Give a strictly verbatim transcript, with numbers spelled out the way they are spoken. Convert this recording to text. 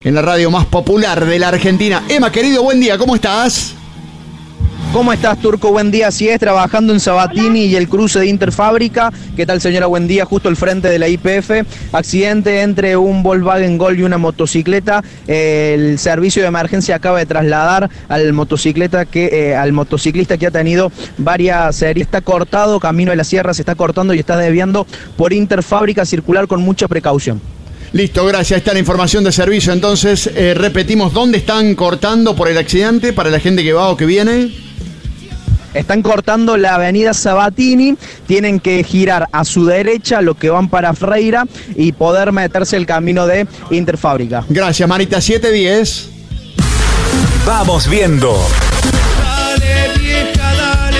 En la radio más popular de la Argentina. Emma, querido, buen día, ¿cómo estás? ¿Cómo estás, Turco? Buen día, así es, trabajando en Sabatini y el cruce de Interfábrica. ¿Qué tal, señora? Buen día, justo al frente de la Y P F. Accidente entre un Volkswagen Gol y una motocicleta. Eh, el servicio de emergencia acaba de trasladar al motocicleta que, eh, al motociclista que ha tenido varias heridas. Está cortado, camino de la sierra se está cortando y está desviando por Interfábrica, circular con mucha precaución. Listo, gracias. Está la información de servicio. Entonces, eh, repetimos, ¿dónde están cortando por el accidente para la gente que va o que viene? Están cortando la avenida Sabatini, tienen que girar a su derecha, lo que van para Freira, y poder meterse el camino de Interfábrica. Gracias, Marita. siete diez. Vamos viendo.